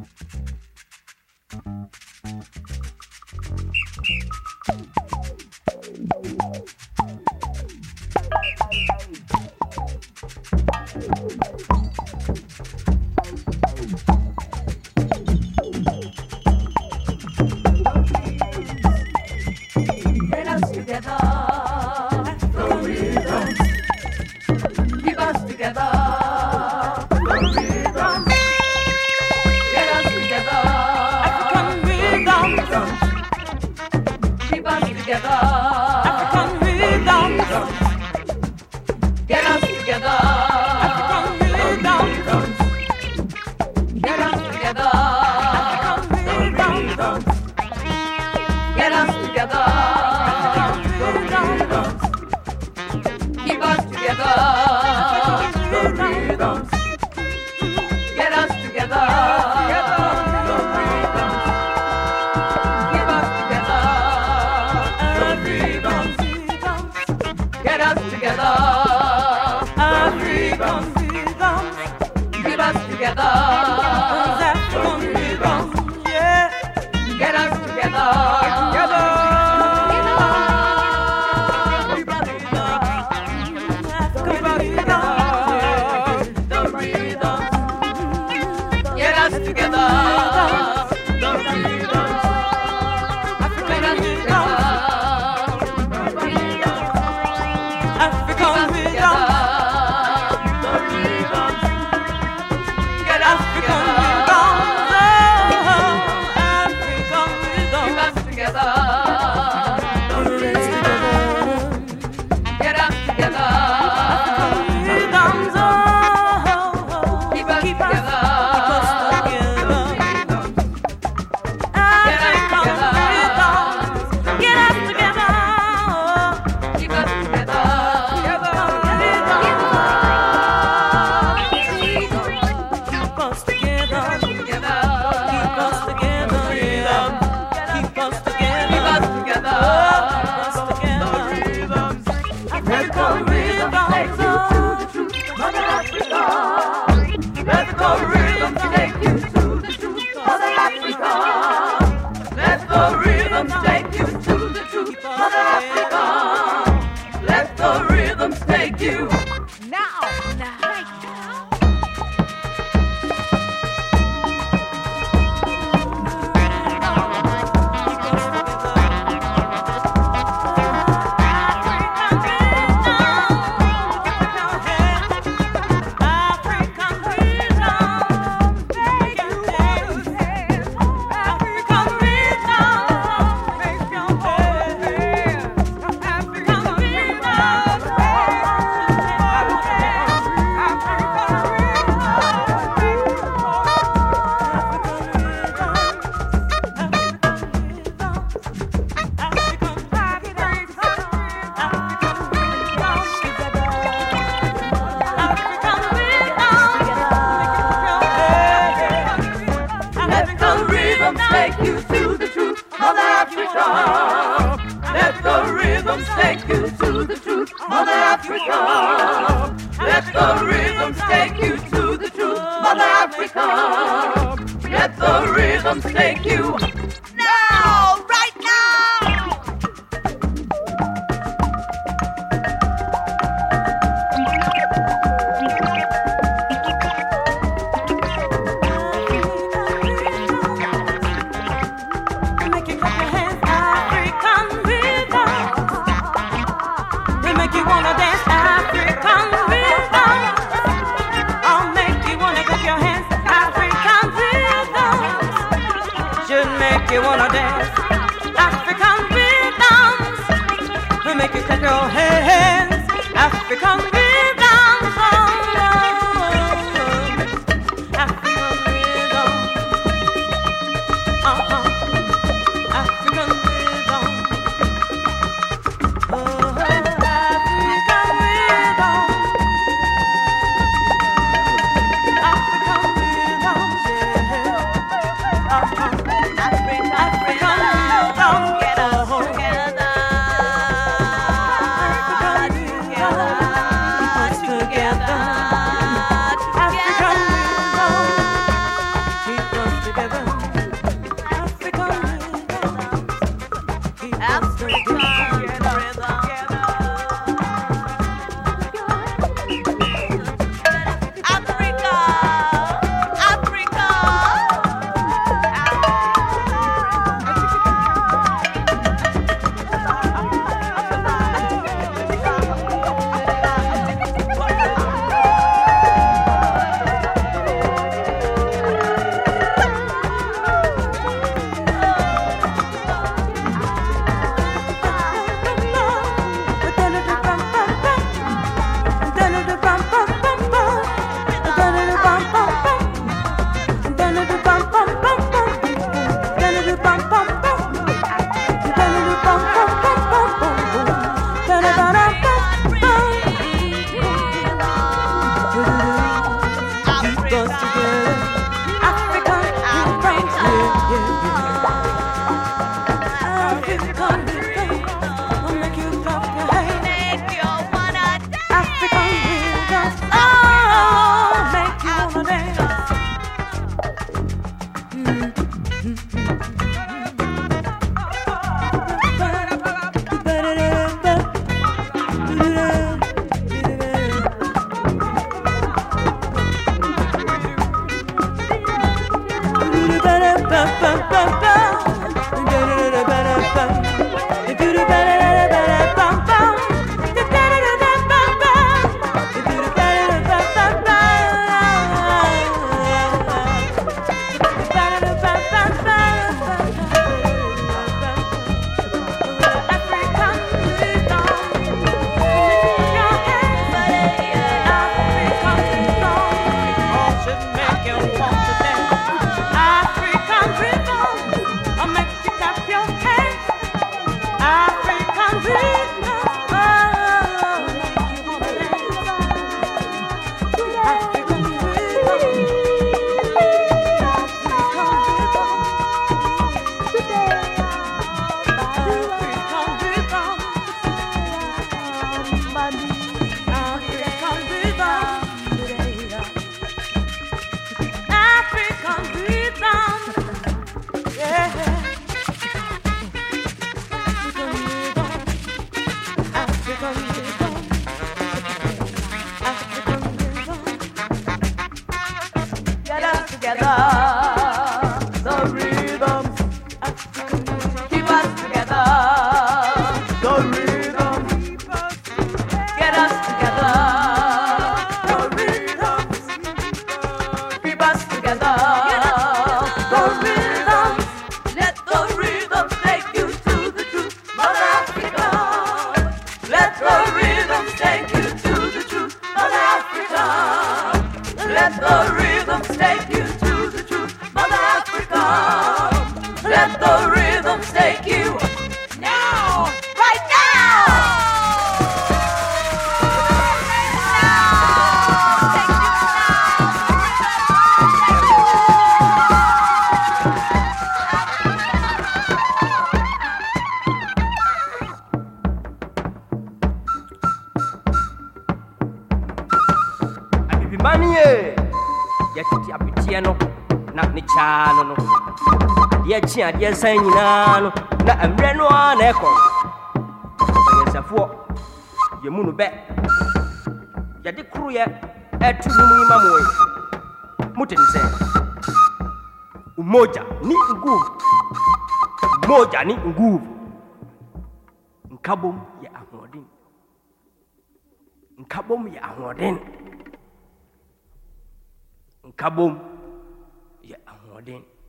Together. together. The rhythms keep us together. The rhythms get us together. The rhythms keep us together. The rhythms, let the rhythms take you to the truth, Mother Africa. Let the rhythms take you to the truth, Mother Africa. Let the rhythms take you to the truth, Mother Africa. Let the rhythms take you now, right now. Abibimanie, yɛtete apeteɛ no na ne kyaa no no yɛkyi adeɛ nsan nyinaa no na mmerɛ no a na ɛkɔ banyansafoɔ yɛmu no bɛ yɛde koroyɛ ɛto no mu yima moe mote ne sɛ umoja ni nguvu umoja ni nguvu nkabom yɛ ahoɔden nkabom yɛ ahoɔden nkabom yɛ ahoɔden